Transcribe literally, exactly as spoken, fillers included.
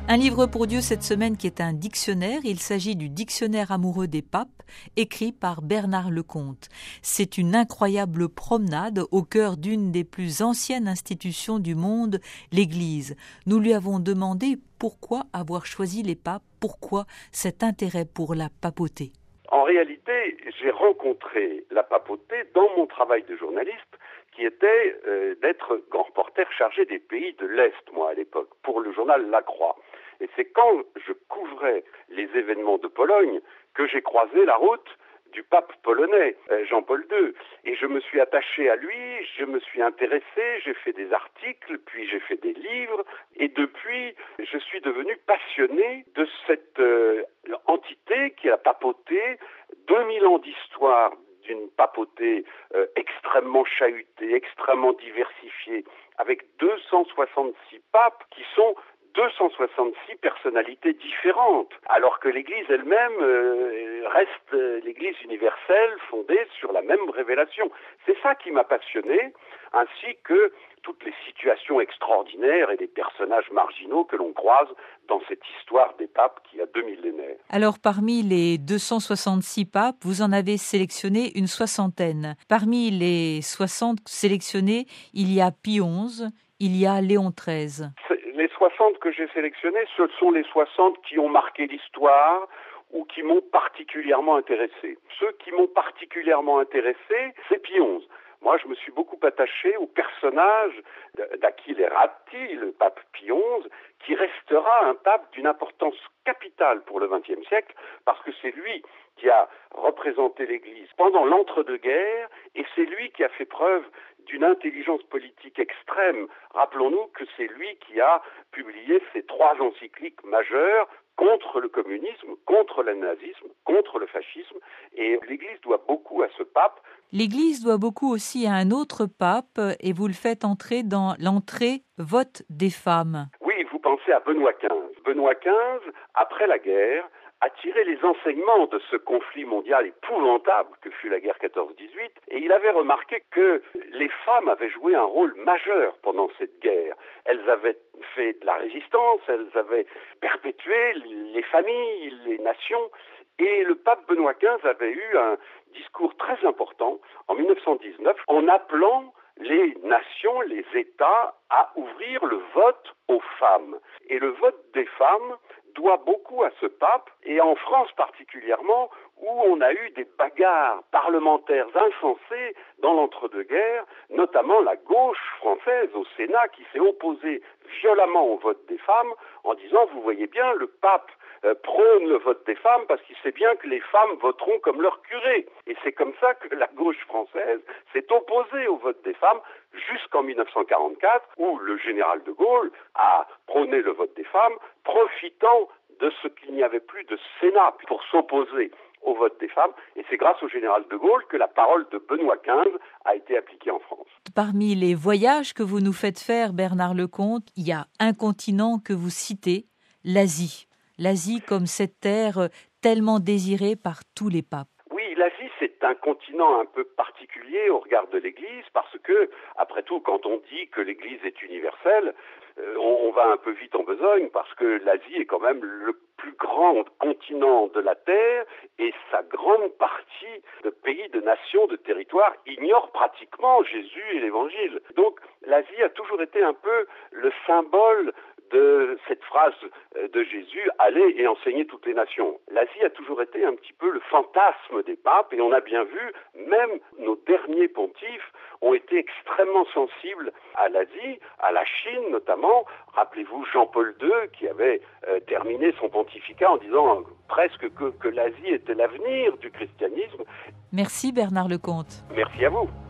Un livre pour Dieu cette semaine qui est un dictionnaire. Il s'agit du Dictionnaire amoureux des papes, écrit par Bernard Lecomte. C'est une incroyable promenade au cœur d'une des plus anciennes institutions du monde, l'Église. Nous lui avons demandé pourquoi avoir choisi les papes, pourquoi cet intérêt pour la papauté. En réalité, j'ai rencontré la papauté dans mon travail de journaliste, qui était euh, d'être grand reporter chargé des pays de l'Est, moi, à l'époque, pour le journal La Croix. Et c'est quand je couvrais les événements de Pologne que j'ai croisé la route du pape polonais, euh, Jean-Paul deux. Et je me suis attaché à lui, je me suis intéressé, j'ai fait des articles, puis j'ai fait des livres. Et depuis, je suis devenu passionné de cette euh, entité qui est la papauté, deux mille ans d'histoire d'une papauté euh, extrêmement chahutée, extrêmement diversifiée, avec deux cent soixante-six papes qui sont deux cent soixante-six personnalités différentes, alors que l'Église elle-même euh, reste euh, l'Église universelle fondée sur la même révélation. C'est ça qui m'a passionné, ainsi que toutes les situations extraordinaires et les personnages marginaux que l'on croise dans cette histoire des papes qui a deux millénaires. Alors, parmi les deux cent soixante-six papes, vous en avez sélectionné une soixantaine. Parmi les soixante sélectionnés, il y a Pie onze, il y a Léon treize. Les soixante que j'ai sélectionnés, ce sont les soixante qui ont marqué l'histoire ou qui m'ont particulièrement intéressé. Ceux qui m'ont particulièrement intéressé, c'est Pie onze. Moi, je me suis beaucoup attaché au personnage d'Achille Ratti, le pape Pie onze, qui restera un pape d'une importance capitale pour le vingtième siècle, parce que c'est lui qui a représenté l'Église pendant l'entre-deux-guerres, et c'est lui qui a fait preuve d'une intelligence politique extrême. Rappelons-nous que c'est lui qui a publié ces trois encycliques majeures contre le communisme, contre le nazisme, contre le fascisme, et l'Église doit beaucoup à ce pape. L'Église doit beaucoup aussi à un autre pape, et vous le faites entrer dans l'entrée vote des femmes. Oui, vous pensez à Benoît quinze. Benoît quinze, après la guerre, a tiré les enseignements de ce conflit mondial épouvantable que fut la guerre quatorze dix-huit, et il avait remarqué que les femmes avaient joué un rôle majeur pendant cette guerre. Elles avaient fait de la résistance, elles avaient perpétué les familles, les nations, et le pape Benoît quinze avait eu un discours très important en mille neuf cent dix-neuf en appelant les nations, les États à ouvrir le vote aux femmes. Et le vote des femmes doit beaucoup à ce pape, et en France particulièrement, où on a eu des bagarres parlementaires insensées dans l'entre-deux-guerres, notamment la gauche française au Sénat qui s'est opposée violemment au vote des femmes en disant, vous voyez bien, le pape euh, prône le vote des femmes parce qu'il sait bien que les femmes voteront comme leur curé. Et c'est comme ça que la gauche française s'est opposée au vote des femmes jusqu'en mille neuf cent quarante-quatre, où le général de Gaulle a prôné le vote des femmes, profitant de ce qu'il n'y avait plus de Sénat pour s'opposer au vote des femmes, et c'est grâce au général de Gaulle que la parole de Benoît quinze a été appliquée en France. Parmi les voyages que vous nous faites faire, Bernard Lecomte, il y a un continent que vous citez, l'Asie. L'Asie comme cette terre tellement désirée par tous les papes. Oui, l'Asie, c'est un continent un peu particulier au regard de l'Église, parce que, après tout, quand on dit que l'Église est universelle, euh, on, on va un peu vite en besogne, parce que l'Asie est quand même le plus grand continent de la Terre, et sa grande partie de pays, de nations, de territoires ignore pratiquement Jésus et l'Évangile. Donc, l'Asie a toujours été un peu le symbole de cette phrase de Jésus, allez et enseignez toutes les nations. L'Asie a toujours été un petit peu le fantasme des papes, et on a bien vu, même nos derniers pontifes ont été extrêmement sensibles à l'Asie, à la Chine notamment. Rappelez-vous Jean-Paul deux qui avait euh, terminé son pontificat en disant presque que, que l'Asie était l'avenir du christianisme. Merci Bernard Lecomte. Merci à vous.